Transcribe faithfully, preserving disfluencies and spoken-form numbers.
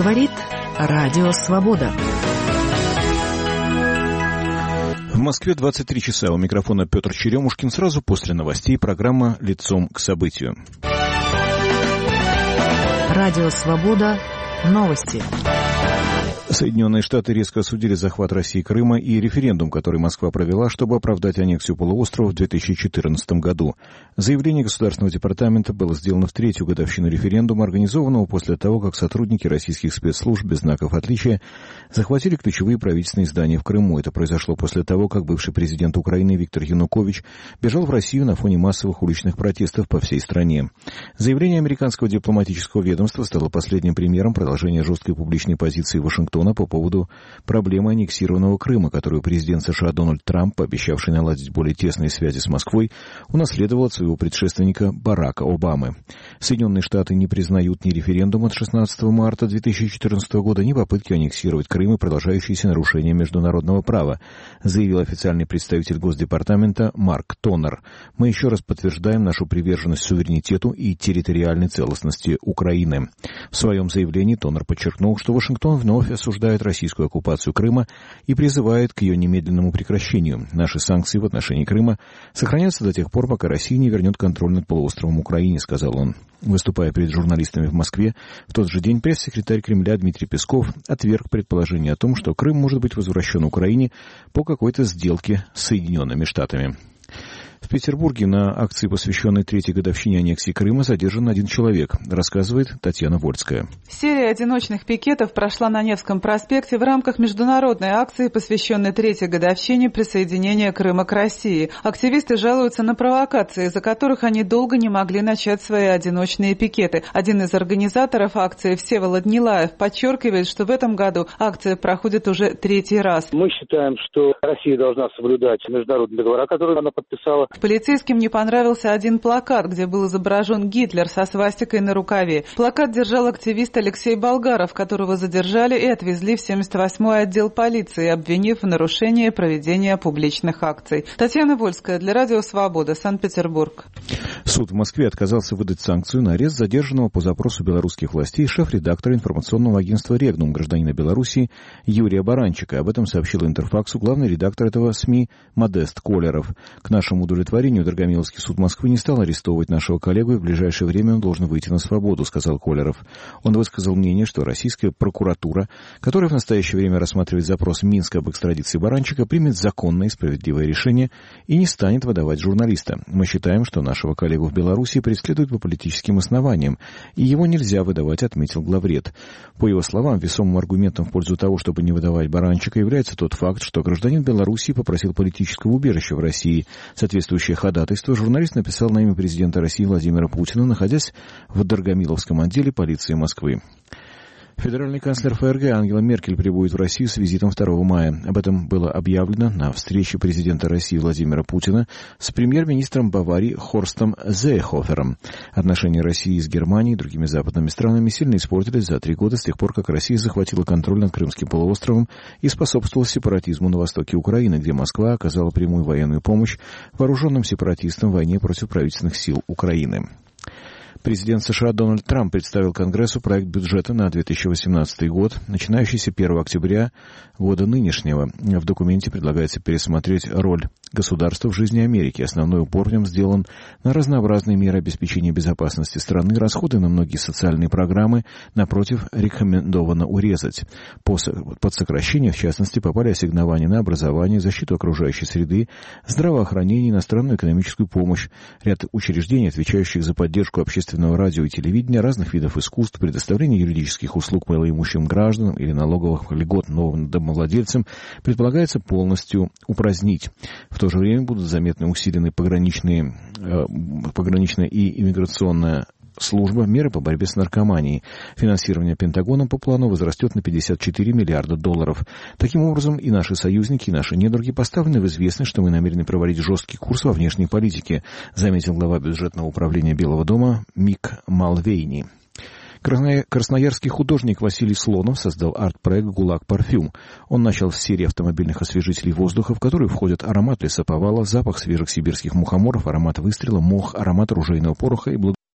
Говорит Радио Свобода. В Москве двадцать три часа. У микрофона Петр Черемушкин. Сразу после новостей программа «Лицом к событию». Радио Свобода. Новости. Соединенные Штаты резко осудили захват России Крыма и референдум, который Москва провела, чтобы оправдать аннексию полуострова в две тысячи четырнадцатом году. Заявление Государственного департамента было сделано в третью годовщину референдума, организованного после того, как сотрудники российских спецслужб без знаков отличия захватили ключевые правительственные здания в Крыму. Это произошло после того, как бывший президент Украины Виктор Янукович бежал в Россию на фоне массовых уличных протестов по всей стране. Заявление американского дипломатического ведомства стало последним примером продолжения жесткой публичной позиции Вашингтона по поводу проблемы аннексированного Крыма, которую президент США Дональд Трамп, пообещавший наладить более тесные связи с Москвой, унаследовал от своего предшественника Барака Обамы. Соединенные Штаты не признают ни референдум от шестнадцатого марта две тысячи четырнадцатого года, ни попытки аннексировать Крым и продолжающиеся нарушения международного права, заявил официальный представитель Госдепартамента Марк Тоннер. Мы еще раз подтверждаем нашу приверженность суверенитету и территориальной целостности Украины. В своем заявлении Тоннер подчеркнул, что Вашингтон вновь осуждает осуждает российскую оккупацию Крыма и призывает к ее немедленному прекращению. Наши санкции в отношении Крыма сохранятся до тех пор, пока Россия не вернет контроль над полуостровом Украине, сказал он. Выступая перед журналистами в Москве, в тот же день пресс-секретарь Кремля Дмитрий Песков отверг предположение о том, что Крым может быть возвращен Украине по какой-то сделке с Соединенными Штатами. В Петербурге на акции, посвященной третьей годовщине аннексии Крыма, задержан один человек, рассказывает Татьяна Вольская. Серия одиночных пикетов прошла на Невском проспекте в рамках международной акции, посвященной третьей годовщине присоединения Крыма к России. Активисты жалуются на провокации, из-за которых они долго не могли начать свои одиночные пикеты. Один из организаторов акции, Всеволод Нилаев, подчеркивает, что в этом году акция проходит уже третий раз. Мы считаем, что Россия должна соблюдать международные договора, которые она подписала. Полицейским не понравился один плакат, где был изображен Гитлер со свастикой на рукаве. Плакат держал активист Алексей Болгаров, которого задержали и отвезли в семьдесят восьмой отдел полиции, обвинив в нарушении проведения публичных акций. Татьяна Вольская для Радио Свобода, Санкт-Петербург. Суд в Москве отказался выдать санкцию на арест задержанного по запросу белорусских властей шеф-редактора информационного агентства «Регнум», гражданина Белоруссии Юрия Баранчика. Об этом сообщил Интерфаксу главный редактор этого СМИ Модест Колеров. К нашему удовлетворению Драгомиловский суд Москвы не стал арестовывать нашего коллегу, и в ближайшее время он должен выйти на свободу, сказал Колеров. Он высказал мнение, что российская прокуратура, которая в настоящее время рассматривает запрос Минска об экстрадиции Баранчика, примет законное и справедливое решение и не станет выдавать журналиста. Мы считаем, что нашего коллегу в Беларуси преследуют по политическим основаниям, и его нельзя выдавать, отметил главред. По его словам, весомым аргументом в пользу того, чтобы не выдавать Баранчика, является тот факт, что гражданин Беларуси попросил политического убежища в России. Соответствующее ходатайство журналист написал на имя президента России Владимира Путина, находясь в Дорогомиловском отделе полиции Москвы. Федеральный канцлер ФРГ Ангела Меркель прибудет в Россию с визитом второго мая. Об этом было объявлено на встрече президента России Владимира Путина с премьер-министром Баварии Хорстом Зейхофером. Отношения России с Германией и другими западными странами сильно испортились за три года с тех пор, как Россия захватила контроль над Крымским полуостровом и способствовала сепаратизму на востоке Украины, где Москва оказала прямую военную помощь вооруженным сепаратистам в войне против правительственных сил Украины. Президент США Дональд Трамп представил Конгрессу проект бюджета на две тысячи восемнадцатый год, начинающийся первого октября года нынешнего. В документе предлагается пересмотреть роль государства в жизни Америки. Основной упор в нем сделан на разнообразные меры обеспечения безопасности страны, расходы на многие социальные программы, напротив, рекомендовано урезать. Под сокращение, в частности, попали ассигнования на образование, защиту окружающей среды, здравоохранение, иностранную экономическую помощь, ряд учреждений, отвечающих за поддержку общественного радио и телевидения, разных видов искусств, предоставление юридических услуг малоимущим гражданам или налоговых льгот новым домовладельцам предполагается полностью упразднить. В то же время будут заметно усилены пограничные, э, пограничная и иммиграционная служба, меры по борьбе с наркоманией. Финансирование Пентагоном по плану возрастет на пятьдесят четыре миллиарда долларов. Таким образом, и наши союзники, и наши недруги поставлены в известность, что мы намерены проводить жесткий курс во внешней политике, заметил глава бюджетного управления Белого дома Мик Малвейни. Красноярский художник Василий Слонов создал арт-проект «ГУЛАГ Парфюм». Он начал с серии автомобильных освежителей воздуха, в которые входят аромат лесоповала, запах свежих сибирских мухоморов, аромат выстрела, мох, аромат ружейного пороха и